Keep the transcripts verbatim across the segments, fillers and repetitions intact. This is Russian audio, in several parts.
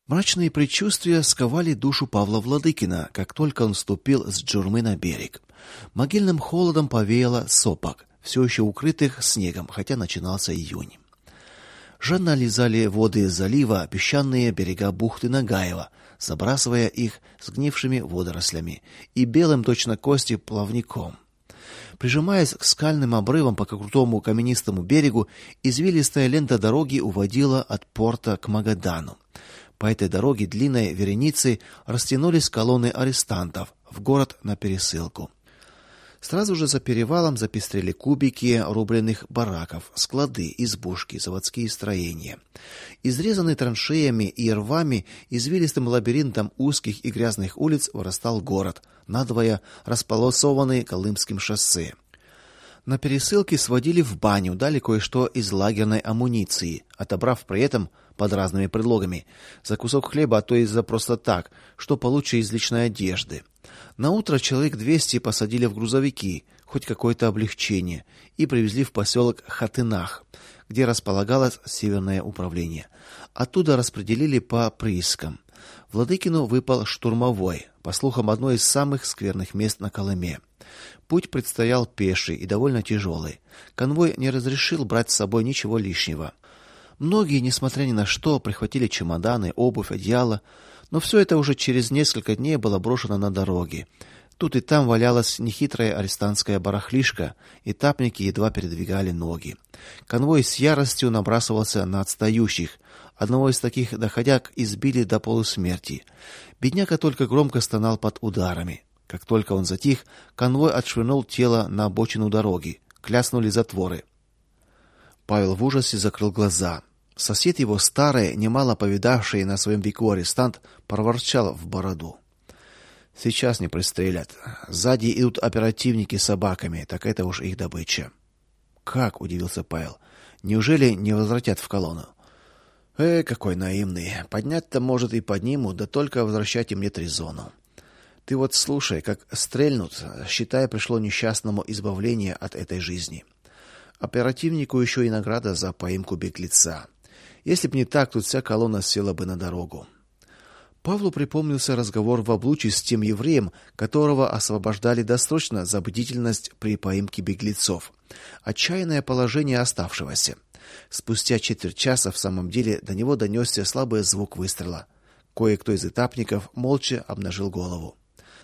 Мрачные предчувствия сковали душу Павла Владыкина, как только он ступил с джурмы на берег. Могильным холодом повеяло сопок, все еще укрытых снегом, хотя начинался июнь. Жадно лизали воды залива песчаные берега бухты Нагаева, забрасывая их сгнившими водорослями и белым точно кости плавником. Прижимаясь к скальным обрывам по крутому каменистому берегу, извилистая лента дороги уводила от порта к Магадану. По этой дороге длинной вереницей растянулись колонны арестантов в город на пересылку. Сразу же за перевалом запестрели кубики рубленых бараков, склады, избушки, заводские строения. Изрезанный траншеями и рвами, извилистым лабиринтом узких и грязных улиц вырастал город, надвое располосованный Колымским шоссе. На пересылке сводили в баню, дали кое-что из лагерной амуниции, отобрав при этом под разными предлогами за кусок хлеба, а то и за просто так, что получше из личной одежды. На утро человек двести посадили в грузовики, хоть какое-то облегчение, и привезли в поселок Хатынах, где располагалось северное управление. Оттуда распределили по приискам. Владыкину выпал штурмовой, по слухам, одно из самых скверных мест на Колыме. Путь предстоял пеший и довольно тяжелый. Конвой не разрешил брать с собой ничего лишнего. Многие, несмотря ни на что, прихватили чемоданы, обувь, одеяло, но все это уже через несколько дней было брошено на дороге. Тут и там валялась нехитрая арестантская барахлишка, этапники едва передвигали ноги. Конвой с яростью набрасывался на отстающих. Одного из таких доходяг избили до полусмерти. Бедняга только громко стонал под ударами. Как только он затих, конвой отшвырнул тело на обочину дороги. Кляснули затворы. Павел в ужасе закрыл глаза. Сосед его, старый, немало повидавший на своем веку арестант, проворчал в бороду: "Сейчас не пристрелят. Сзади идут оперативники с собаками, так это уж их добыча". "Как?" удивился Павел. "Неужели не возвратят в колонну?" "Э, какой наивный. Поднять-то, может, и поднимут, да только возвращать им нет резону. Ты вот слушай, как стрельнут, считай, пришло несчастному избавление от этой жизни. Оперативнику еще и награда за поимку беглеца. Если б не так, тут вся колонна села бы на дорогу". Павлу припомнился разговор в Облучье с тем евреем, которого освобождали досрочно за бдительность при поимке беглецов. Отчаянное положение оставшегося. Спустя четверть часа в самом деле до него донесся слабый звук выстрела. Кое-кто из этапников молча обнажил голову.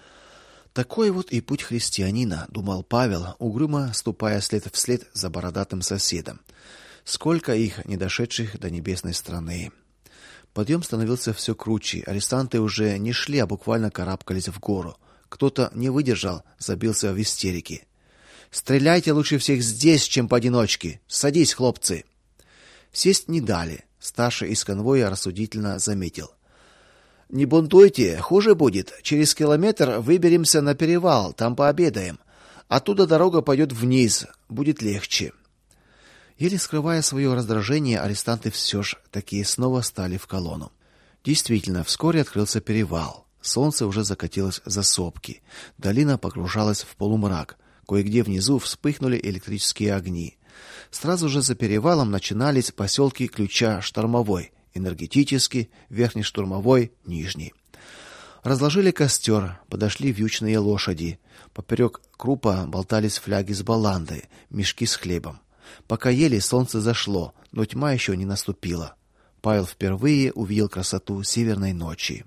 Такой вот и путь христианина, думал Павел, угрюмо ступая след в след за бородатым соседом. Сколько их, не дошедших до небесной страны. Подъем становился все круче. Арестанты уже не шли, а буквально карабкались в гору. Кто-то не выдержал, забился в истерике. "Стреляйте лучше всех здесь, чем поодиночке. Садись, хлопцы". Сесть не дали. Старший из конвоя рассудительно заметил: "Не бунтуйте, хуже будет. Через километр выберемся на перевал, там пообедаем. Оттуда дорога пойдет вниз, будет легче". Еле скрывая свое раздражение, арестанты все ж таки снова стали в колонну. Действительно, вскоре открылся перевал. Солнце уже закатилось за сопки. Долина погружалась в полумрак. Кое-где внизу вспыхнули электрические огни. Сразу же за перевалом начинались поселки Ключа, Штормовой, Энергетический, Верхний Штурмовой, Нижний. Разложили костер, подошли вьючные лошади. Поперек крупа болтались фляги с баландой, мешки с хлебом. Пока ели, солнце зашло, но тьма еще не наступила. Павел впервые увидел красоту северной ночи.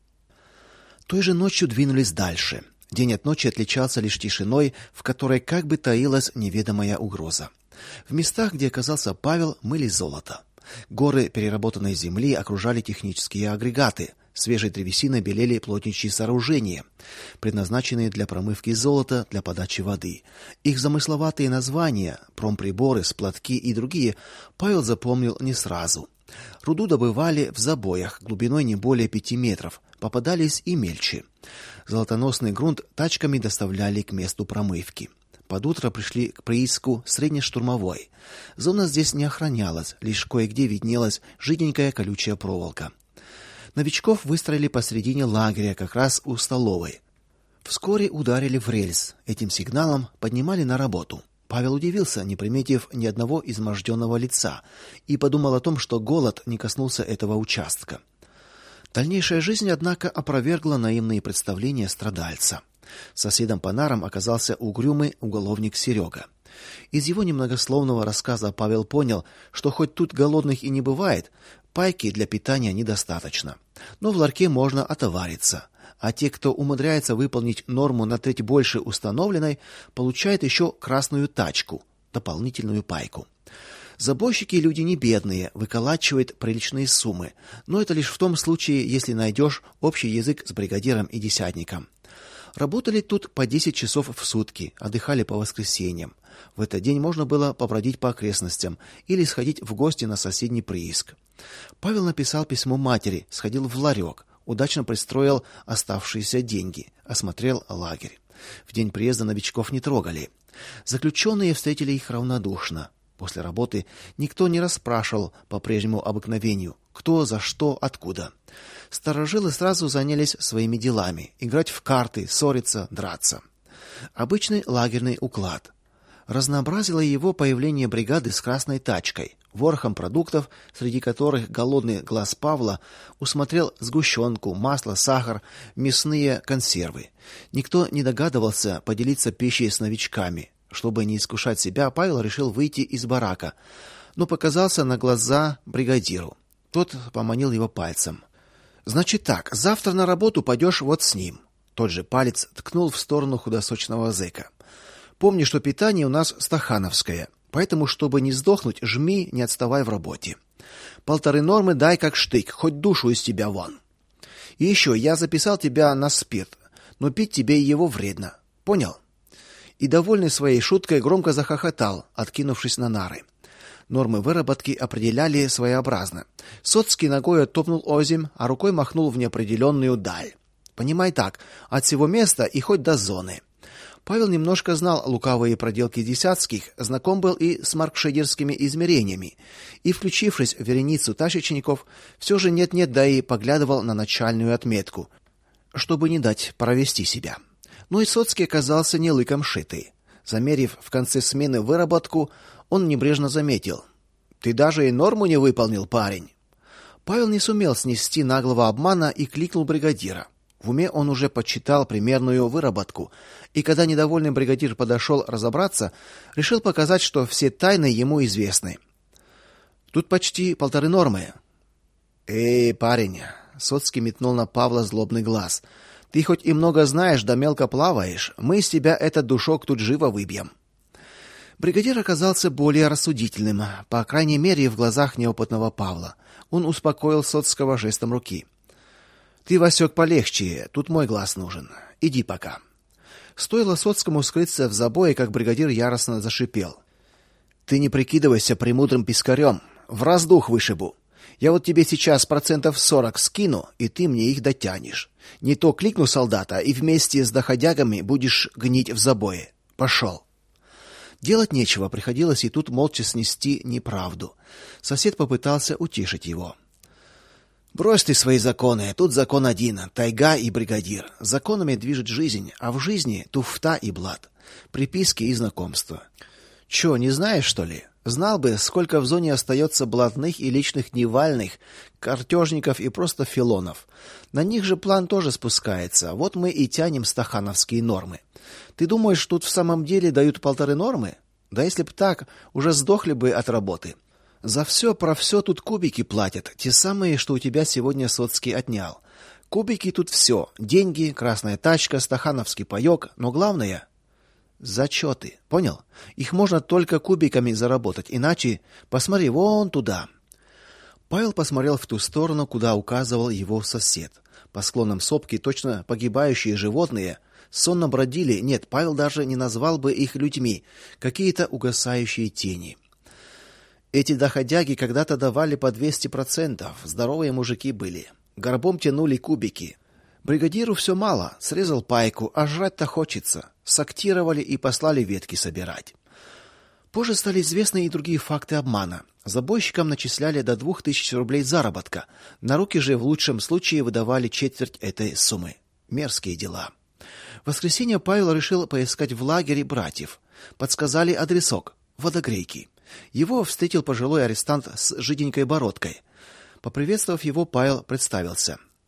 Той же ночью двинулись дальше. День от ночи отличался лишь тишиной, в которой как бы таилась неведомая угроза. В местах, где оказался Павел, мыли золото. Горы переработанной земли окружали технические агрегаты. Свежей древесиной белели плотничьи сооружения, предназначенные для промывки золота, для подачи воды. Их замысловатые названия, промприборы, сплатки и другие, Павел запомнил не сразу. Руду добывали в забоях глубиной не более пяти метров, попадались и мельче. Золотоносный грунт тачками доставляли к месту промывки. Под утро пришли к прииску Среднештурмовой. Зона здесь не охранялась, лишь кое-где виднелась жиденькая колючая проволока. Новичков выстроили посредине лагеря, как раз у столовой. Вскоре ударили в рельс. Этим сигналом поднимали на работу. Павел удивился, не приметив ни одного изможденного лица, и подумал о том, что голод не коснулся этого участка. Дальнейшая жизнь, однако, опровергла наивные представления страдальца. Соседом по нарам оказался угрюмый уголовник Серега. Из его немногословного рассказа Павел понял, что хоть тут голодных и не бывает, пайки для питания недостаточно. Но в ларьке можно отовариться, а те, кто умудряется выполнить норму на треть больше установленной, получают еще красную тачку, дополнительную пайку. Забойщики люди не бедные, выколачивают приличные суммы, но это лишь в том случае, если найдешь общий язык с бригадиром и десятником. Работали тут по десять часов в сутки, отдыхали по воскресеньям. В этот день можно было побродить по окрестностям или сходить в гости на соседний прииск. Павел написал письмо матери, сходил в ларек, удачно пристроил оставшиеся деньги, осмотрел лагерь. В день приезда новичков не трогали. Заключенные встретили их равнодушно. После работы никто не расспрашивал по прежнему обыкновению, кто, за что, откуда. Старожилы сразу занялись своими делами: играть в карты, ссориться, драться. Обычный лагерный уклад. Разнообразило его появление бригады с красной тачкой, ворохом продуктов, среди которых голодный глаз Павла усмотрел сгущенку, масло, сахар, мясные консервы. Никто не догадывался поделиться пищей с новичками. Чтобы не искушать себя, Павел решил выйти из барака, но показался на глаза бригадиру. Тот поманил его пальцем. Значит так, завтра на работу пойдешь вот с ним. Тот же палец ткнул в сторону худосочного зэка. Помни, что питание у нас стахановское, поэтому, чтобы не сдохнуть, жми, не отставай в работе. Полторы нормы дай как штык, хоть душу из тебя вон. И еще, я записал тебя на спирт, но пить тебе его вредно. Понял? И довольный своей шуткой громко захохотал, откинувшись на нары. Нормы выработки определяли своеобразно. Соцкий ногой оттопнул озимь, а рукой махнул в неопределенную даль. Понимай так, от всего места и хоть до зоны. Павел немножко знал лукавые проделки десятских, знаком был и с маркшейдерскими измерениями, и, включившись в вереницу тащечников, все же нет-нет, да и поглядывал на начальную отметку, чтобы не дать провести себя. Но и Соцкий оказался не лыком шитый. Замерив в конце смены выработку, он небрежно заметил: "Ты даже и норму не выполнил, парень". Павел не сумел снести наглого обмана и кликнул бригадира. В уме он уже подсчитал примерную выработку, и когда недовольный бригадир подошел разобраться, решил показать, что все тайны ему известны. Тут почти полторы нормы. Эй, парень, Соцкий метнул на Павла злобный глаз. Ты хоть и много знаешь, да мелко плаваешь, мы из тебя этот душок тут живо выбьем. Бригадир оказался более рассудительным, по крайней мере, в глазах неопытного Павла. Он успокоил Соцкого жестом руки. Ты, Васек, полегче, тут мой глаз нужен. Иди пока. Стоило Соцкому скрыться в забое, как бригадир яростно зашипел: "Ты не прикидывайся премудрым пискарем, в раздух вышибу. Я вот тебе сейчас процентов сорок скину, и ты мне их дотянешь. Не то кликну солдата, и вместе с доходягами будешь гнить в забое. Пошел". Делать нечего, приходилось и тут молча снести неправду. Сосед попытался утешить его. Брось ты свои законы, тут закон один: тайга и бригадир. Законами движет жизнь, а в жизни туфта и блат, приписки и знакомства. Что, не знаешь, что ли? Знал бы, сколько в зоне остается блатных и личных дневальных, картежников и просто филонов. На них же план тоже спускается. Вот мы и тянем стахановские нормы. Ты думаешь, тут в самом деле дают полторы нормы? Да если б так, уже сдохли бы от работы. За все про все тут кубики платят, те самые, что у тебя сегодня Соцкий отнял. Кубики тут все: деньги, красная тачка, стахановский паёк, но главное зачеты. Понял? Их можно только кубиками заработать, иначе посмотри вон туда. Павел посмотрел в ту сторону, куда указывал его сосед. По склонам сопки точно погибающие животные сонно бродили, нет, Павел даже не назвал бы их людьми, какие-то угасающие тени. Эти доходяги когда-то давали по двести процентов, здоровые мужики были. Горбом тянули кубики. Бригадиру все мало, срезал пайку, а жрать-то хочется. Сактировали и послали ветки собирать. Позже стали известны и другие факты обмана. Забойщикам начисляли до двух тысяч рублей заработка, на руки же в лучшем случае выдавали четверть этой суммы. Мерзкие дела. В воскресенье Павел решил поискать в лагере братьев. Подсказали адресок — Водогрейки. Его встретил пожилой арестант с жиденькой бородкой. Поприветствовав его, Павел представился.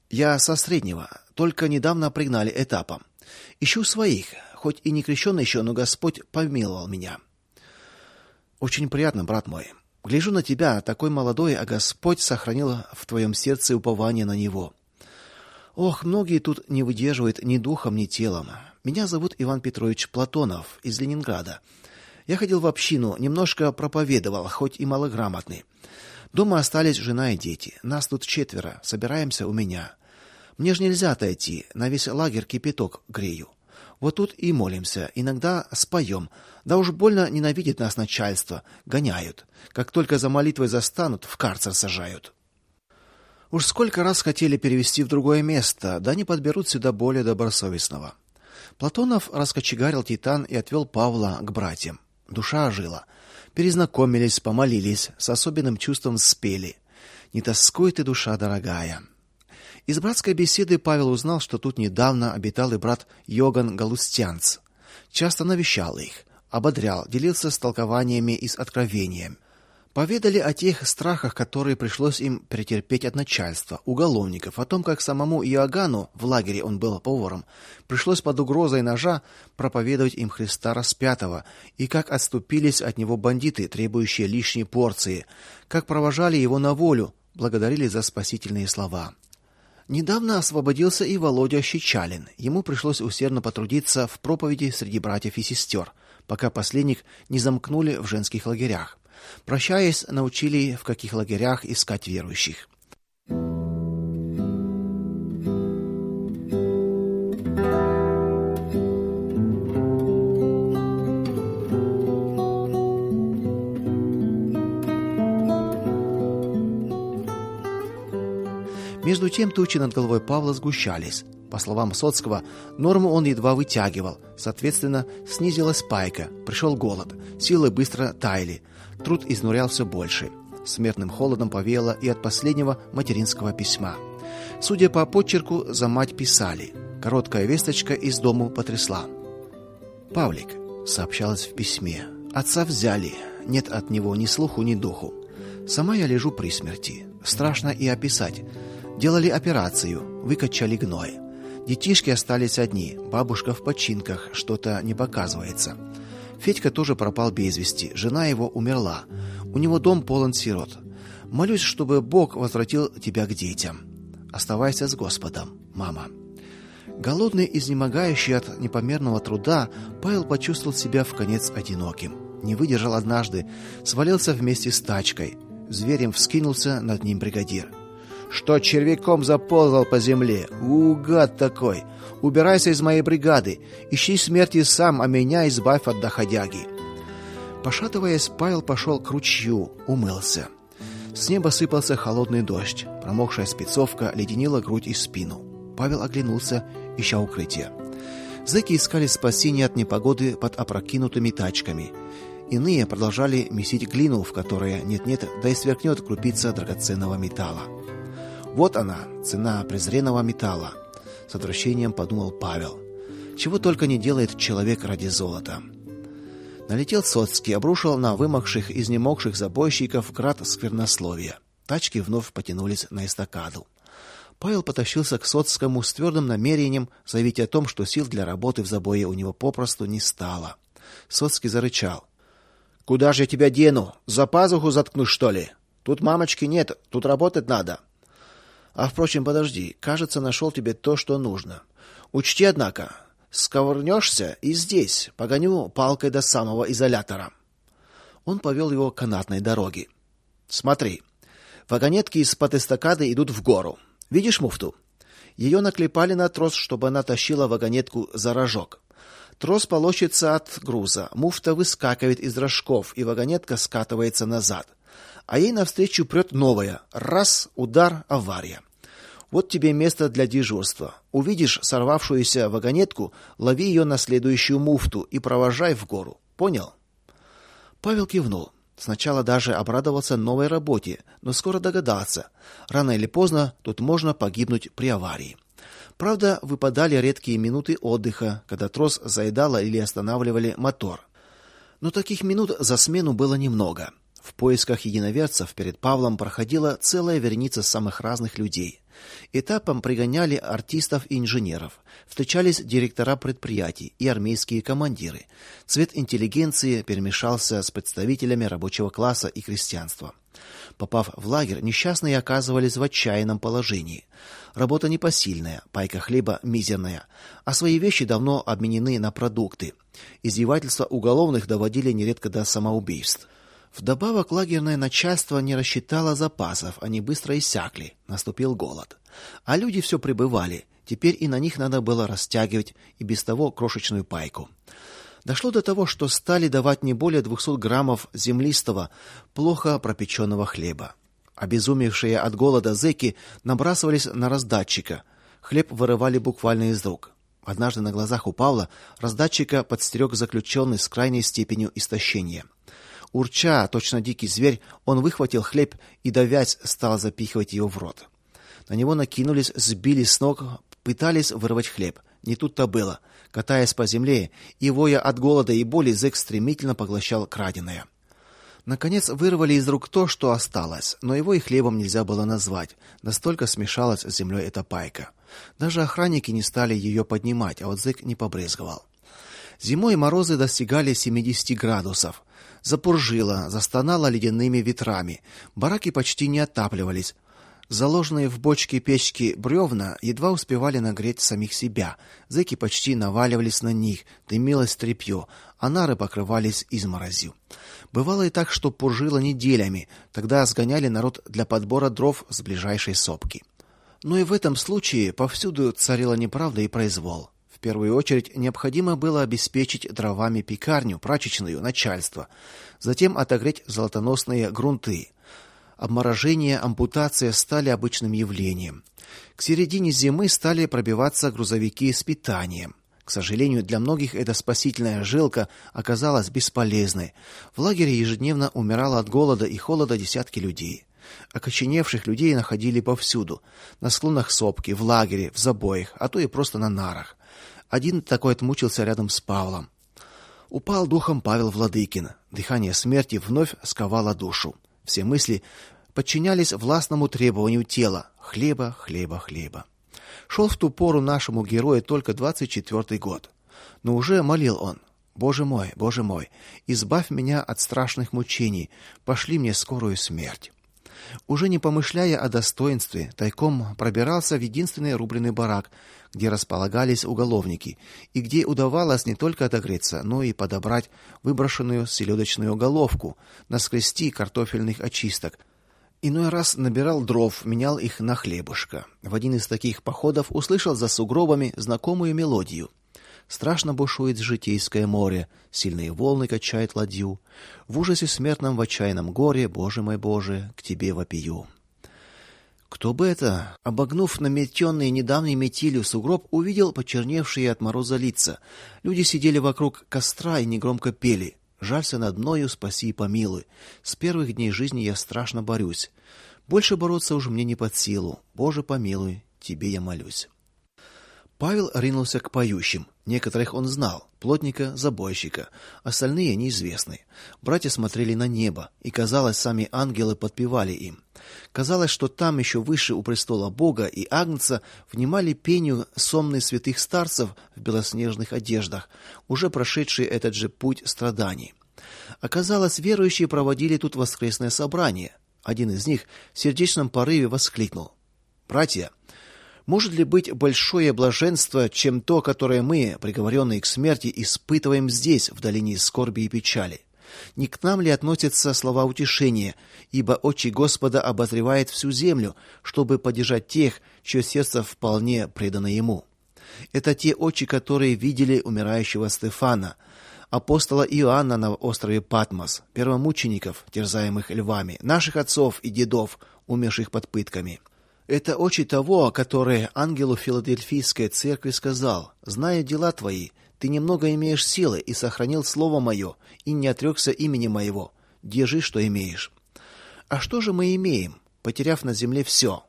Я со среднего, только недавно пригнали этапом. Ищу своих, хоть и не крещеный еще, но Господь помиловал меня. Очень приятно, брат мой. Гляжу на тебя, такой молодой, а Господь сохранил в твоем сердце упование на него. Ох, многие тут не выдерживают ни духом, ни телом. Меня зовут Иван Петрович Платонов из Ленинграда. Я ходил в общину, немножко проповедовал, хоть и малограмотный. Дома остались жена и дети. Нас тут четверо, собираемся у меня. Мне ж нельзя отойти, на весь лагерь кипяток грею. Вот тут и молимся, иногда споем. Да уж больно ненавидит нас начальство, гоняют. Как только за молитвой застанут, в карцер сажают. Уж сколько раз хотели перевести в другое место, да не подберут сюда более добросовестного. Платонов раскочегарил титан и отвел Павла к братьям. Душа ожила. Перезнакомились, помолились, с особенным чувством спели: "Не тоскуй ты, душа дорогая". Из братской беседы Павел узнал, что тут недавно обитал и брат Йоган Галустянц. Часто навещал их, ободрял, делился с толкованиями и с откровением. Поведали о тех страхах, которые пришлось им претерпеть от начальства, уголовников, о том, как самому Иоганну, в лагере он был поваром, пришлось под угрозой ножа проповедовать им Христа распятого, и как отступились от него бандиты, требующие лишней порции, как провожали его на волю, благодарили за спасительные слова. Недавно освободился и Володя Щечалин. Ему пришлось усердно потрудиться в проповеди среди братьев и сестер, пока последних не замкнули в женских лагерях. Прощаясь, научили, в каких лагерях искать верующих. Между тем тучи над головой Павла сгущались. По словам Соцкого, норму он едва вытягивал, соответственно, снизилась пайка, пришел голод, силы быстро таяли, труд изнурял все больше. Смертным холодом повеяло и от последнего материнского письма. Судя по почерку, за мать писали. Короткая весточка из дому потрясла. «Павлик», — сообщалось в письме, — «отца взяли, нет от него ни слуху, ни духу. Сама я лежу при смерти. Страшно и описать. Делали операцию, выкачали гной. Детишки остались одни, бабушка в починках, что-то не показывается. Федька тоже пропал без вести, жена его умерла. У него дом полон сирот. Молюсь, чтобы Бог возвратил тебя к детям. Оставайся с Господом, мама». Голодный, изнемогающий от непомерного труда, Павел почувствовал себя вконец одиноким. Не выдержал однажды, свалился вместе с тачкой. Зверем вскинулся над ним бригадир. «Что червяком заползал по земле? У, гад такой! Убирайся из моей бригады! Ищи смерти сам, а меня избавь от доходяги!» Пошатываясь, Павел пошел к ручью, умылся. С неба сыпался холодный дождь. Промокшая спецовка леденила грудь и спину. Павел оглянулся, ища укрытие. Зэки искали спасения от непогоды под опрокинутыми тачками. Иные продолжали месить глину, в которой нет-нет, да и сверкнет крупица драгоценного металла. Вот она, цена презренного металла, с отвращением подумал Павел. Чего только не делает человек ради золота. Налетел Соцкий, обрушил на вымокших, изнемогших забойщиков град сквернословия. Тачки вновь потянулись на эстакаду. Павел потащился к Соцкому с твердым намерением заявить о том, что сил для работы в забое у него попросту не стало. Соцкий зарычал: «Куда же я тебя дену? За пазуху заткну, что ли? Тут мамочки нет, тут работать надо. А, впрочем, подожди, кажется, нашел тебе то, что нужно. Учти, однако, сковырнешься и здесь, погоню палкой до самого изолятора». Он повел его к канатной дороге. «Смотри, вагонетки из-под эстакады идут в гору. Видишь муфту? Ее наклепали на трос, чтобы она тащила вагонетку за рожок. Трос полощется от груза, муфта выскакивает из рожков, и вагонетка скатывается назад. А ей навстречу прет новая. Раз, удар, авария. Вот тебе место для дежурства. Увидишь сорвавшуюся вагонетку, лови ее на следующую муфту и провожай в гору. Понял?» Павел кивнул. Сначала даже обрадовался новой работе, но скоро догадался: рано или поздно тут можно погибнуть при аварии. Правда, выпадали редкие минуты отдыха, когда трос заедало или останавливали мотор. Но таких минут за смену было немного. В поисках единоверцев перед Павлом проходила целая вереница самых разных людей. Этапом пригоняли артистов и инженеров. Встречались директора предприятий и армейские командиры. Цвет интеллигенции перемешался с представителями рабочего класса и крестьянства. Попав в лагерь, несчастные оказывались в отчаянном положении. Работа непосильная, пайка хлеба мизерная, а свои вещи давно обменены на продукты. Издевательства уголовных доводили нередко до самоубийств. Вдобавок лагерное начальство не рассчитало запасов, они быстро иссякли, наступил голод. А люди все прибывали, теперь и на них надо было растягивать и без того крошечную пайку. Дошло до того, что стали давать не более двухсот граммов землистого, плохо пропеченного хлеба. Обезумевшие от голода зэки набрасывались на раздатчика. Хлеб вырывали буквально из рук. Однажды на глазах у Павла раздатчика подстерег заключенный с крайней степенью истощения. Урча, точно дикий зверь, он выхватил хлеб и, давясь, стал запихивать его в рот. На него накинулись, сбили с ног, пытались вырвать хлеб. Не тут-то было. Катаясь по земле и воя от голода и боли, зэк стремительно поглощал краденое. Наконец вырвали из рук то, что осталось, но его и хлебом нельзя было назвать. Настолько смешалась с землей эта пайка. Даже охранники не стали ее поднимать, а вот зэк не побрезговал. Зимой морозы достигали семидесяти градусов. Запуржило, застонало ледяными ветрами. Бараки почти не отапливались. Заложенные в бочки печки бревна едва успевали нагреть самих себя. Зэки почти наваливались на них, дымилось тряпье, а нары покрывались изморозью. Бывало и так, что пуржило неделями. Тогда сгоняли народ для подбора дров с ближайшей сопки. Но и в этом случае повсюду царила неправда и произвол. В первую очередь необходимо было обеспечить дровами пекарню, прачечную, начальство, затем отогреть золотоносные грунты. Обморожение, ампутация стали обычным явлением. К середине зимы стали пробиваться грузовики с питанием. К сожалению, для многих эта спасительная жилка оказалась бесполезной. В лагере ежедневно умирало от голода и холода десятки людей. Окоченевших людей находили повсюду: на склонах сопки, в лагере, в забоях, а то и просто на нарах. Один такой отмучился рядом с Павлом. Упал духом Павел Владыкин. Дыхание смерти вновь сковало душу. Все мысли подчинялись властному требованию тела: хлеба, хлеба, хлеба. Шел в ту пору нашему герою только двадцать четвёртый год. Но уже молил он: Боже мой, Боже мой, избавь меня от страшных мучений, пошли мне скорую смерть. Уже не помышляя о достоинстве, тайком пробирался в единственный рубленый барак, где располагались уголовники, и где удавалось не только отогреться, но и подобрать выброшенную селедочную головку, наскрести картофельных очисток. Иной раз набирал дров, менял их на хлебушко. В один из таких походов услышал за сугробами знакомую мелодию. Страшно бушует житейское море, сильные волны качают ладью. В ужасе смертном, в отчаянном горе, Боже мой, Боже, к тебе вопию. Кто бы это, обогнув наметенный недавней метелью сугроб, увидел почерневшие от мороза лица. Люди сидели вокруг костра и негромко пели: «Жалься над мною, спаси и помилуй. С первых дней жизни я страшно борюсь. Больше бороться уж мне не под силу. Боже, помилуй, тебе я молюсь». Павел ринулся к поющим. Некоторых он знал: плотника, забойщика, остальные неизвестны. Братья смотрели на небо, и, казалось, сами ангелы подпевали им. Казалось, что там еще выше у престола Бога и Агнца внимали пению сонных святых старцев в белоснежных одеждах, уже прошедшие этот же путь страданий. Оказалось, верующие проводили тут воскресное собрание. Один из них в сердечном порыве воскликнул: «Братья, может ли быть большое блаженство, чем то, которое мы, приговоренные к смерти, испытываем здесь, в долине скорби и печали? Не к нам ли относятся слова утешения, ибо очи Господа обозревает всю землю, чтобы поддержать тех, чье сердце вполне предано ему? Это те очи, которые видели умирающего Стефана, апостола Иоанна на острове Патмос, первомучеников, терзаемых львами, наших отцов и дедов, умерших под пытками. Это очи того, который ангелу Филадельфийской церкви сказал: «Зная дела твои, ты немного имеешь силы и сохранил слово мое, и не отрекся имени моего. Держи, что имеешь». А что же мы имеем, потеряв на земле все?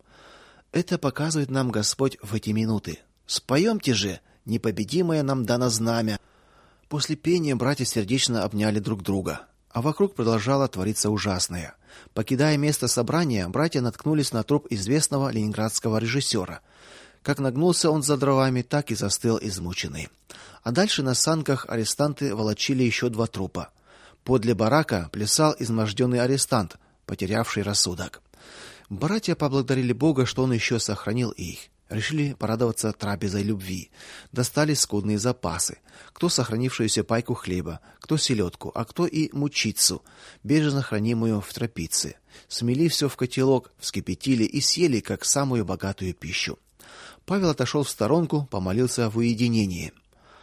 Это показывает нам Господь в эти минуты. Споемте же: «Непобедимое нам дано знамя». После пения братья сердечно обняли друг друга. А вокруг продолжало твориться ужасное. Покидая место собрания, братья наткнулись на труп известного ленинградского режиссера. Как нагнулся он за дровами, так и застыл измученный. А дальше на санках арестанты волочили еще два трупа. Подле барака плясал изможденный арестант, потерявший рассудок. Братья поблагодарили Бога, что он еще сохранил их. Решили порадоваться трапезой любви. Достали скудные запасы. Кто сохранившуюся пайку хлеба, кто селедку, а кто и мучицу, бережно хранимую в трапице. Смели все в котелок, вскипятили и съели как самую богатую пищу. Павел отошел в сторонку, помолился в уединении.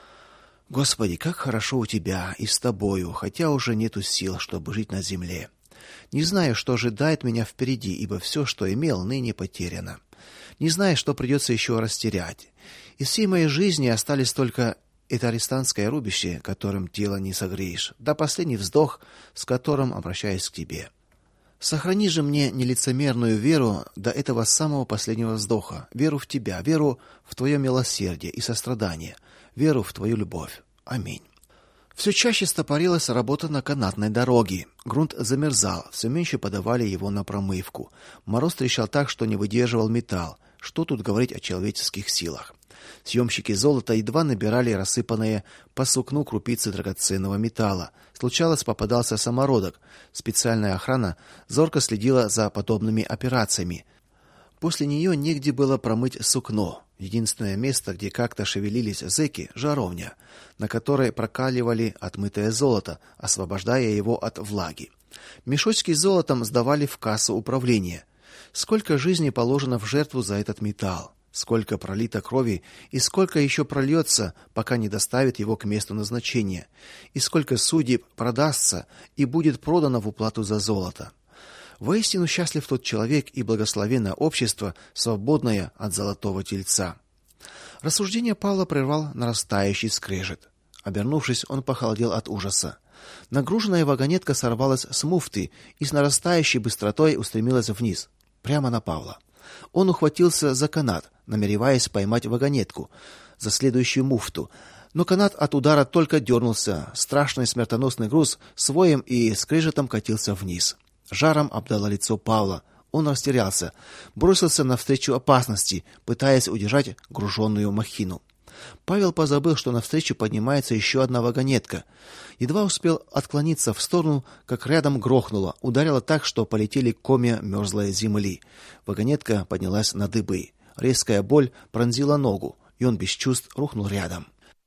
Господи, как хорошо у тебя и с тобою, хотя уже нету сил, чтобы жить на земле. Не знаю, что ожидает меня впереди, ибо все, что имел, ныне потеряно. Не знаю, что придется еще растерять. Из всей моей жизни остались только это арестантское рубище, которым тело не согреешь, да последний вздох, с которым обращаюсь к тебе. Сохрани же мне нелицемерную веру до этого самого последнего вздоха, веру в тебя, веру в твое милосердие и сострадание, веру в твою любовь. Аминь. Все чаще стопорилась работа на канатной дороге. Грунт замерзал, все меньше подавали его на промывку. Мороз трещал так, что не выдерживал металл. Что тут говорить о человеческих силах? Съемщики золота едва набирали рассыпанные по сукну крупицы драгоценного металла. Случалось, попадался самородок. Специальная охрана зорко следила за подобными операциями. После нее негде было промыть сукно. Единственное место, где как-то шевелились зэки, жаровня, на которой прокаливали отмытое золото, освобождая его от влаги. Мешочки с золотом сдавали в кассу управления. Сколько жизней положено в жертву за этот металл, сколько пролито крови и сколько еще прольется, пока не доставят его к месту назначения, и сколько судеб продастся и будет продано в уплату за золото. Воистину счастлив тот человек и благословенно общество, свободное от золотого тельца. Рассуждение Павла прервал нарастающий скрежет. Обернувшись, он похолодел от ужаса. Нагруженная вагонетка сорвалась с муфты и с нарастающей быстротой устремилась вниз, прямо на Павла. Он ухватился за канат, намереваясь поймать вагонетку за следующую муфту, но канат от удара только дернулся. Страшный смертоносный груз с воем и скрежетом катился вниз. Жаром обдало лицо Павла. Он растерялся, бросился навстречу опасности, пытаясь удержать груженную махину. Павел позабыл, что навстречу поднимается еще одна вагонетка. Едва успел отклониться в сторону, как рядом грохнуло, ударило так, что полетели комья мерзлой земли. Вагонетка поднялась на дыбы. Резкая боль пронзила ногу, и он без чувств рухнул рядом.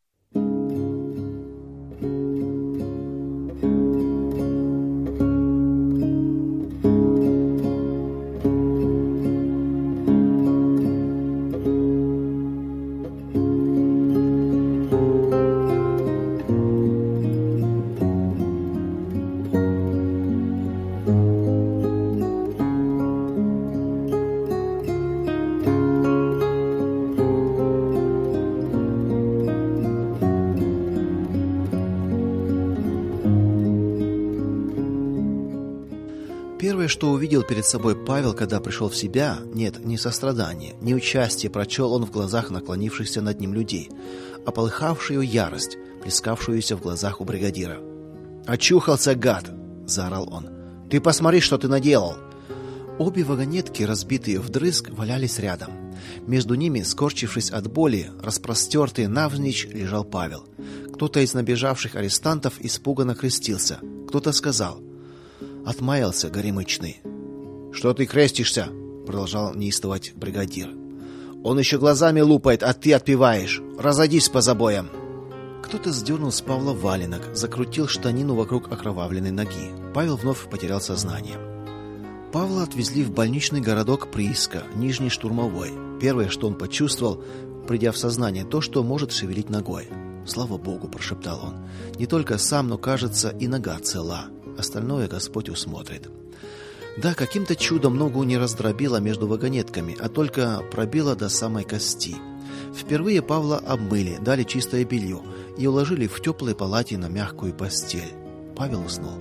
Первое, что увидел перед собой Павел, когда пришел в себя, нет, не сострадание, не участие прочел он в глазах наклонившихся над ним людей, а полыхавшую ярость, плескавшуюся в глазах у бригадира. «Очухался, гад!» — заорал он. «Ты посмотри, что ты наделал!» Обе вагонетки, разбитые вдрызг, валялись рядом. Между ними, скорчившись от боли, распростертый навзничь, лежал Павел. Кто-то из набежавших арестантов испуганно крестился. Кто-то сказал: «Отмаялся, горемычный». «Что ты крестишься?» — продолжал неистовать бригадир. «Он еще глазами лупает, а ты отпеваешь. Разойдись по забоям». Кто-то сдернул с Павла валенок, закрутил штанину вокруг окровавленной ноги. Павел вновь потерял сознание. Павла отвезли в больничный городок Прииска, Нижний Штурмовой. Первое, что он почувствовал, придя в сознание, то, что может шевелить ногой. «Слава Богу», — прошептал он. «Не только сам, но, кажется, и нога цела. Остальное Господь усмотрит». Да, каким-то чудом ногу не раздробило между вагонетками, а только пробило до самой кости. Впервые Павла обмыли, дали чистое белье и уложили в теплой палате на мягкую постель. Павел уснул.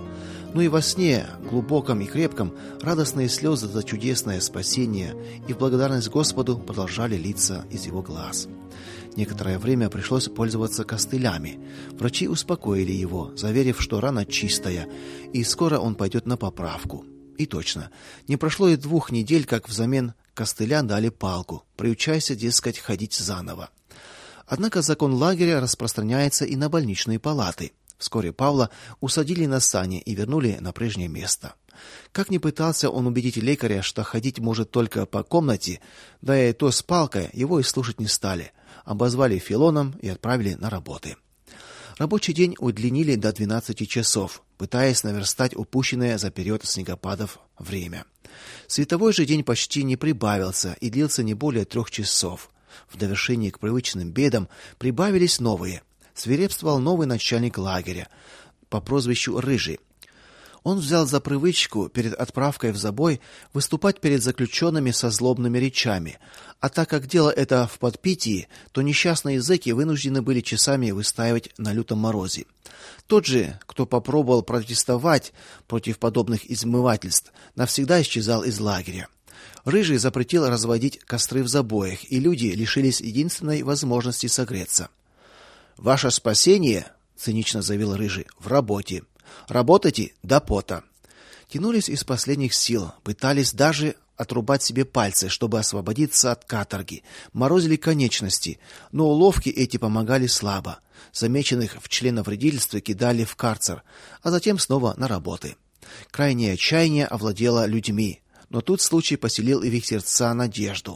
но и во сне, глубоком и крепком, радостные слезы за чудесное спасение и в благодарность Господу продолжали литься из его глаз. Некоторое время пришлось пользоваться костылями. Врачи успокоили его, заверив, что рана чистая, и скоро он пойдет на поправку. И точно, не прошло и двух недель, как взамен костыля дали палку. Приучайся, дескать, ходить заново. Однако закон лагеря распространяется и на больничные палаты. Вскоре Павла усадили на сани и вернули на прежнее место. Как ни пытался он убедить лекаря, что ходить может только по комнате, да и то с палкой, его и слушать не стали. Обозвали Филоном и отправили на работы. Рабочий день удлинили до двенадцати часов, пытаясь наверстать упущенное за период снегопадов время. Световой же день почти не прибавился и длился не более трех часов. В довершение к привычным бедам прибавились новые. Свирепствовал новый начальник лагеря по прозвищу Рыжий. Он взял за привычку перед отправкой в забой выступать перед заключенными со злобными речами, а так как дело это в подпитии, то несчастные зэки вынуждены были часами выстаивать на лютом морозе. Тот же, кто попробовал протестовать против подобных измывательств, навсегда исчезал из лагеря. Рыжий запретил разводить костры в забоях, и люди лишились единственной возможности согреться. «Ваше спасение, — цинично заявил Рыжий, — в работе. Работайте до пота». Тянулись из последних сил, пытались даже отрубать себе пальцы, чтобы освободиться от каторги, морозили конечности, но уловки эти помогали слабо. Замеченных в членовредительстве кидали в карцер, а затем снова на работы. Крайнее отчаяние овладело людьми, но тут случай поселил и в их сердца надежду.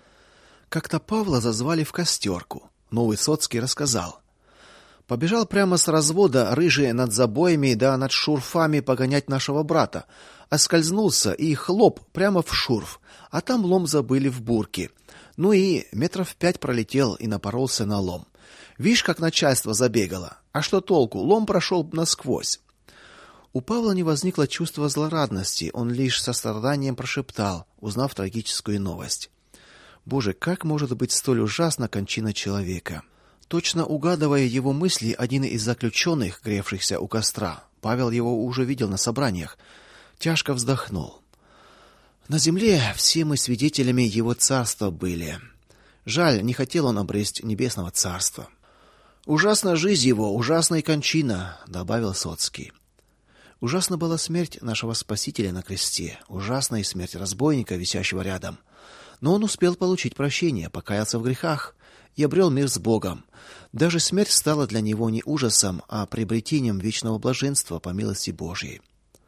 Как-то Павла зазвали в костерку. Новый Соцкий рассказал: побежал прямо с развода Рыжий над забоями да над шурфами погонять нашего брата, оскользнулся и хлоп прямо в шурф, а там лом забыли в бурке. Ну и метров пять пролетел и напоролся на лом. Вишь, как начальство забегало. А что толку? Лом прошел насквозь. У Павла не возникло чувства злорадности, он лишь со состраданием прошептал, узнав трагическую новость: Боже, как может быть столь ужасна кончина человека? Точно угадывая его мысли, один из заключенных, гревшихся у костра, Павел его уже видел на собраниях, тяжко вздохнул. На земле все мы свидетелями его царства были. Жаль, не хотел он обресть небесного царства. Ужасна жизнь его, ужасна и кончина, добавил Соцкий. Ужасна была смерть нашего Спасителя на кресте, ужасна и смерть разбойника, висящего рядом. Но он успел получить прощение, покаялся в грехах и обрел мир с Богом. Даже смерть стала для него не ужасом, а приобретением вечного блаженства по милости Божией.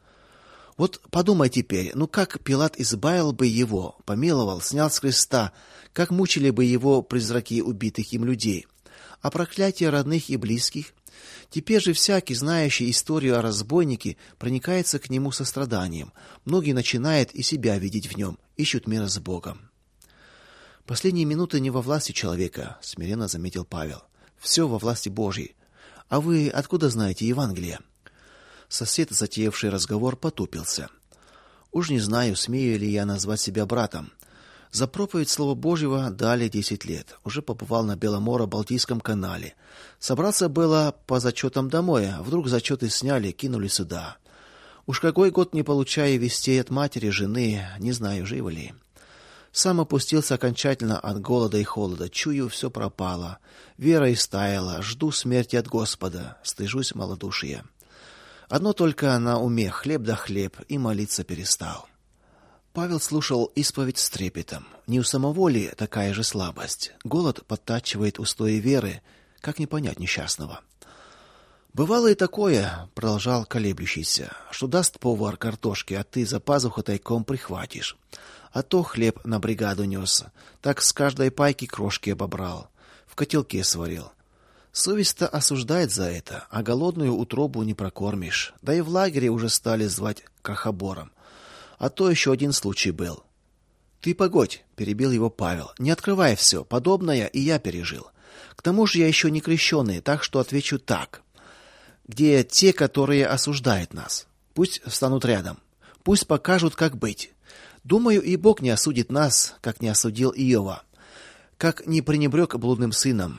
Вот подумай теперь, ну как Пилат избавил бы его, помиловал, снял с креста, как мучили бы его призраки убитых им людей, а проклятие родных и близких. Теперь же всякий, знающий историю о разбойнике, проникается к нему состраданием. Многие начинают и себя видеть в нем, ищут мира с Богом. Последние минуты не во власти человека, смиренно заметил Павел. Все во власти Божьей. А вы откуда знаете Евангелие? Сосед, затеявший разговор, потупился. Уж не знаю, смею ли я назвать себя братом. За проповедь слова Божьего дали десять лет. Уже побывал на Беломоро-Балтийском канале. Собрался было по зачетам домой, а вдруг зачеты сняли, кинули сюда. Уж какой год не получая вестей от матери, жены, не знаю, живы ли. Сам опустился окончательно от голода и холода. Чую, все пропало. Вера истаяла, жду смерти от Господа, стыжусь малодушия. Одно только на уме: хлеб да хлеб, и молиться перестал. Павел слушал исповедь с трепетом. Не у самого ли такая же слабость? Голод подтачивает устои веры, как не понять несчастного. Бывало и такое, продолжал колеблющийся, что даст повар картошки, а ты за пазуху тайком прихватишь. А то хлеб на бригаду нес, так с каждой пайки крошки обобрал, в котелке сварил. Совесть-то осуждает за это, а голодную утробу не прокормишь. Да и в лагере уже стали звать крохобором. А то еще один случай был. Ты погодь, перебил его Павел. Не открывай все, подобное и я пережил. К тому же я еще не крещеный, так что отвечу так. Где те, которые осуждают нас? Пусть встанут рядом. Пусть покажут, как быть. Думаю, и Бог не осудит нас, как не осудил Иова, как не пренебрег блудным сыном.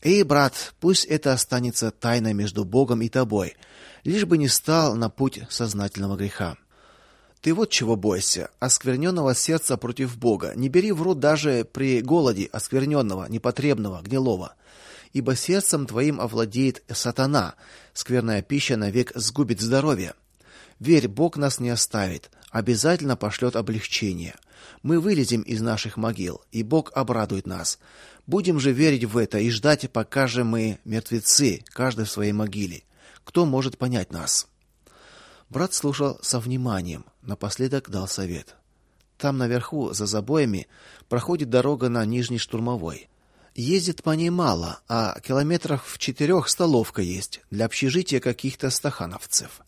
Эй, брат, пусть это останется тайной между Богом и тобой, лишь бы не стал на путь сознательного греха. Ты вот чего бойся: оскверненного сердца против Бога. Не бери в рот даже при голоде оскверненного, непотребного, гнилого. Ибо сердцем твоим овладеет сатана, скверная пища навек сгубит здоровье. Верь, Бог нас не оставит, обязательно пошлет облегчение. Мы вылезем из наших могил, и Бог обрадует нас. Будем же верить в это и ждать, пока же мы мертвецы, каждый в своей могиле. Кто может понять нас? Брат слушал со вниманием, напоследок дал совет. Там наверху, за забоями, проходит дорога на Нижний Штурмовой. Ездит по ней мало, а километрах в четырех столовка есть для общежития каких-то стахановцев.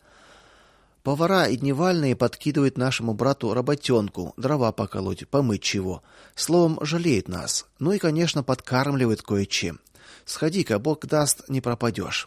Повара и дневальные подкидывают нашему брату работенку, дрова поколоть, помыть чего. Словом, жалеет нас. Ну и, конечно, подкармливает кое-чем. Сходи-ка, Бог даст, не пропадешь.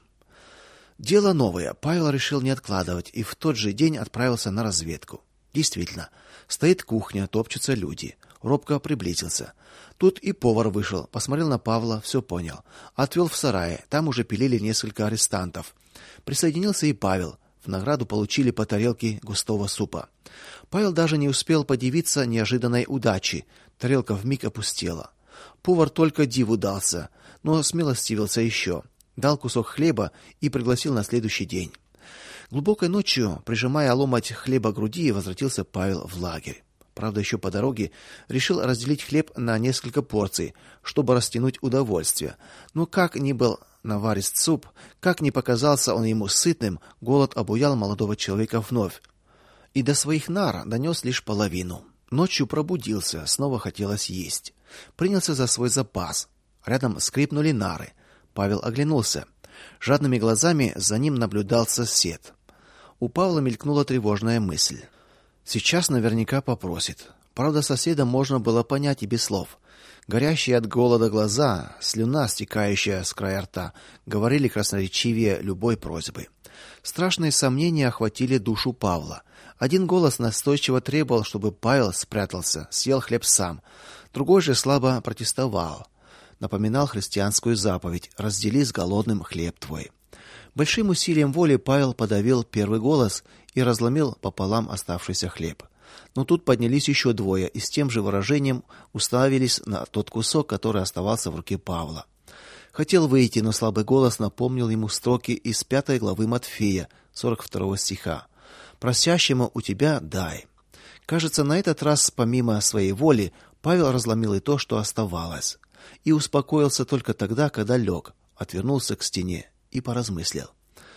Дело новое. Павел решил не откладывать и в тот же день отправился на разведку. Действительно, стоит кухня, топчутся люди. Робко приблизился. Тут и повар вышел, посмотрел на Павла, все понял. Отвел в сарай, там уже пилили несколько арестантов. Присоединился и Павел. В награду получили по тарелке густого супа. Павел даже не успел подивиться неожиданной удаче. Тарелка вмиг опустела. Повар только диву дался, но смилостивился еще. Дал кусок хлеба и пригласил на следующий день. Глубокой ночью, прижимая ломоть хлеба к груди, возвратился Павел в лагерь. Правда, еще по дороге решил разделить хлеб на несколько порций, чтобы растянуть удовольствие. Но как ни был наварист суп, как ни показался он ему сытным, голод обуял молодого человека вновь. И до своих нар донес лишь половину. Ночью пробудился, снова хотелось есть. Принялся за свой запас. Рядом скрипнули нары. Павел оглянулся. Жадными глазами за ним наблюдал сосед. У Павла мелькнула тревожная мысль. Сейчас наверняка попросит. Правда, соседа можно было понять и без слов. Горящие от голода глаза, слюна, стекающая с края рта, говорили красноречивее любой просьбы. Страшные сомнения охватили душу Павла. Один голос настойчиво требовал, чтобы Павел спрятался, съел хлеб сам. Другой же слабо протестовал. Напоминал христианскую заповедь: «Раздели с голодным хлеб твой». Большим усилием воли Павел подавил первый голос и разломил пополам оставшийся хлеб. Но тут поднялись еще двое и с тем же выражением уставились на тот кусок, который оставался в руке Павла. Хотел выйти, но слабый голос напомнил ему строки из пятой главы Матфея, сорок второго стиха: «Просящему у тебя дай». Кажется, на этот раз, помимо своей воли, Павел разломил и то, что оставалось, и успокоился только тогда, когда лег, отвернулся к стене и поразмыслил.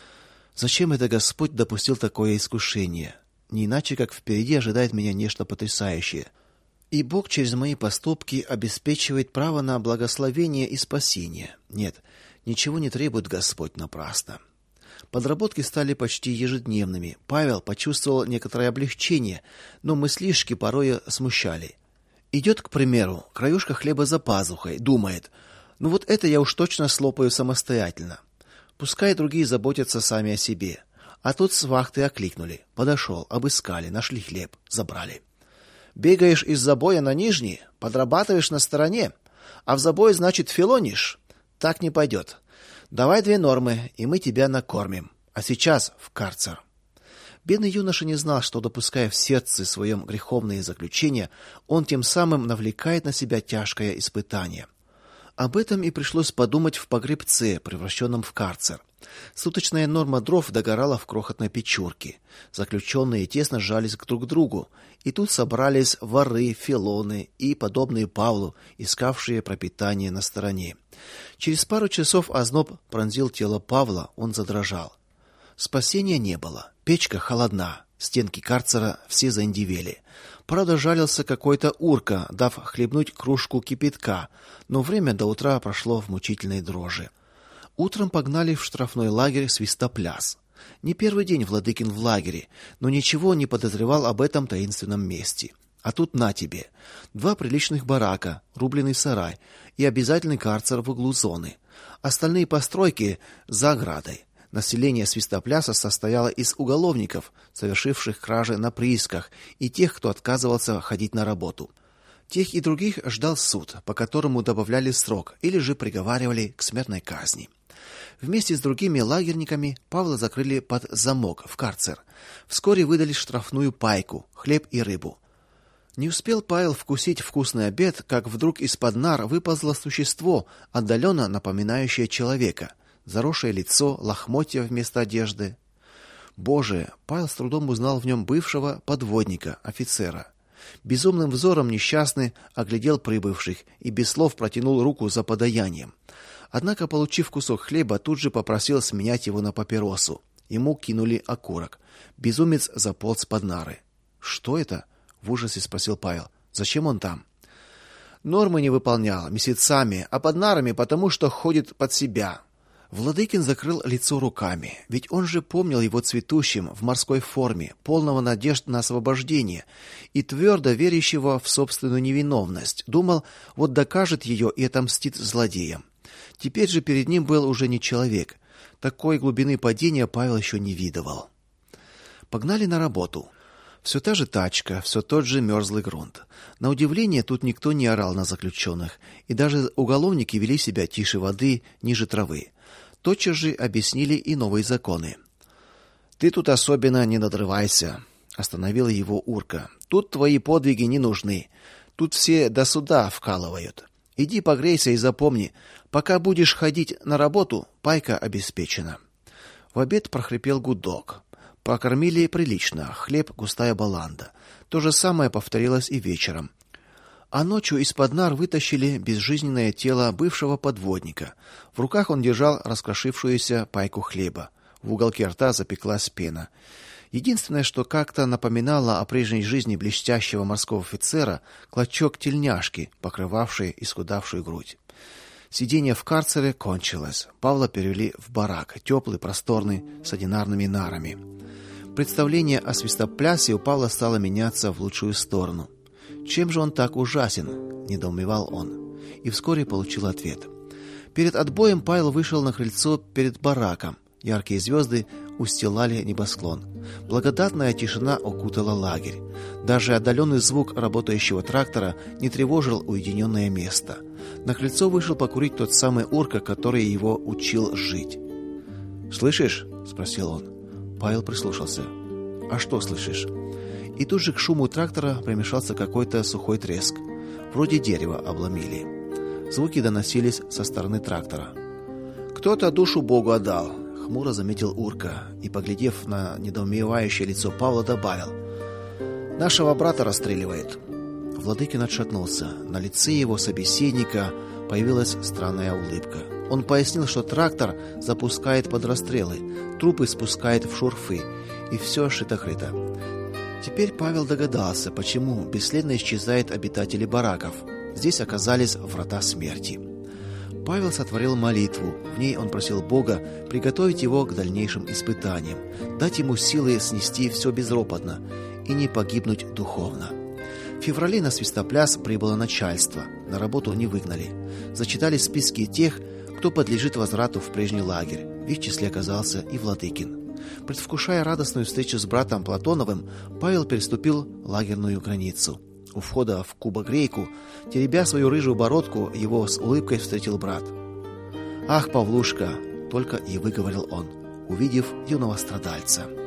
Зачем это Господь допустил такое искушение? Не иначе, как впереди ожидает меня нечто потрясающее. И Бог через мои поступки обеспечивает право на благословение и спасение. Нет, ничего не требует Господь напрасно. Подработки стали почти ежедневными. Павел почувствовал некоторое облегчение, но мыслишки порой смущали. Идет, к примеру, краюшка хлеба за пазухой, думает: ну вот это я уж точно слопаю самостоятельно. Пускай другие заботятся сами о себе. А тут с вахты окликнули. Подошел, обыскали, нашли хлеб, забрали. Бегаешь из забоя на Нижний, подрабатываешь на стороне, а в забой, значит, филонишь. Так не пойдет. Давай две нормы, и мы тебя накормим. А сейчас в карцер. Бедный юноша не знал, что, допуская в сердце своем греховные заключения, он тем самым навлекает на себя тяжкое испытание. Об этом и пришлось подумать в погребце, превращенном в карцер. Суточная норма дров догорала в крохотной печурке. Заключенные тесно сжались друг к другу, и тут собрались воры, филоны и подобные Павлу, искавшие пропитание на стороне. Через пару часов озноб пронзил тело Павла, он задрожал. Спасения не было. Печка холодна, стенки карцера все заиндевели. Правда, жалился какой-то урка, дав хлебнуть кружку кипятка, но время до утра прошло в мучительной дрожи. Утром погнали в штрафной лагерь Свистопляс. Не первый день Владыкин в лагере, но ничего не подозревал об этом таинственном месте. А тут на тебе: два приличных барака, рубленый сарай и обязательный карцер в углу зоны. Остальные постройки за оградой. Население Свистопляса состояло из уголовников, совершивших кражи на приисках, и тех, кто отказывался ходить на работу. Тех и других ждал суд, по которому добавляли срок или же приговаривали к смертной казни. Вместе с другими лагерниками Павла закрыли под замок в карцер. Вскоре выдали штрафную пайку, хлеб и рыбу. Не успел Павел вкусить вкусный обед, как вдруг из-под нар выползло существо, отдаленно напоминающее человека. Заросшее лицо, лохмотья вместо одежды. Боже, Павел с трудом узнал в нем бывшего подводника, офицера. Безумным взором несчастный оглядел прибывших и без слов протянул руку за подаянием. Однако, получив кусок хлеба, тут же попросил сменять его на папиросу. Ему кинули окурок. Безумец заполз под нары. Что это? В ужасе спросил Павел. Зачем он там? Нормы не выполнял месяцами, а под нарами потому, что ходит под себя. Владыкин закрыл лицо руками, ведь он же помнил его цветущим в морской форме, полного надежд на освобождение и твердо верящего в собственную невиновность. Думал, вот докажет ее и отомстит злодеям. Теперь же перед ним был уже не человек. Такой глубины падения Павел еще не видывал. Погнали на работу. Все та же тачка, все тот же мерзлый грунт. На удивление тут никто не орал на заключенных, и даже уголовники вели себя тише воды, ниже травы. Тотчас же объяснили и новые законы. Ты тут особенно не надрывайся, остановила его Урка. Тут твои подвиги не нужны. Тут все до суда вкалывают. Иди погрейся и запомни, пока будешь ходить на работу, пайка обеспечена. В обед прохрипел гудок. Покормили прилично, хлеб, густая баланда. То же самое повторилось и вечером. А ночью из-под нар вытащили безжизненное тело бывшего подводника. В руках он держал раскрошившуюся пайку хлеба. В уголке рта запеклась пена. Единственное, что как-то напоминало о прежней жизни блестящего морского офицера, клочок тельняшки, покрывавший исхудавшую грудь. Сидение в карцере кончилось. Павла перевели в барак, теплый, просторный, с одинарными нарами. Представление о свистоплясе у Павла стало меняться в лучшую сторону. Чем же он так ужасен, недоумевал он, и вскоре получил ответ. Перед отбоем Павел вышел на крыльцо перед бараком. Яркие звезды устилали небосклон. Благодатная тишина окутала лагерь. Даже отдаленный звук работающего трактора не тревожил уединенное место. На крыльцо вышел покурить тот самый Урка, который его учил жить. "Слышишь?" спросил он. Павел прислушался. "А что слышишь?" И тут же к шуму трактора примешался какой-то сухой треск. Вроде дерево обломили. Звуки доносились со стороны трактора. "Кто-то душу Богу отдал", хмуро заметил Урка и, поглядев на недоумевающее лицо Павла, добавил: "Нашего брата расстреливает". Владыкин отшатнулся. На лице его собеседника появилась странная улыбка. Он пояснил, что трактор запускает под расстрелы, трупы спускает в шурфы, и все шито-крыто. Теперь Павел догадался, почему бесследно исчезают обитатели бараков. Здесь оказались врата смерти. Павел сотворил молитву. В ней он просил Бога приготовить его к дальнейшим испытаниям, дать ему силы снести все безропотно и не погибнуть духовно. В феврале на свистопляс прибыло начальство. На работу не выгнали. Зачитали списки тех, кто подлежит возврату в прежний лагерь. В их числе оказался и Владыкин. Предвкушая радостную встречу с братом Платоновым, Павел переступил лагерную границу. У входа в кубогрейку, теребя свою рыжую бородку, его с улыбкой встретил брат. "Ах, Павлушка", только и выговорил он, увидев юного страдальца.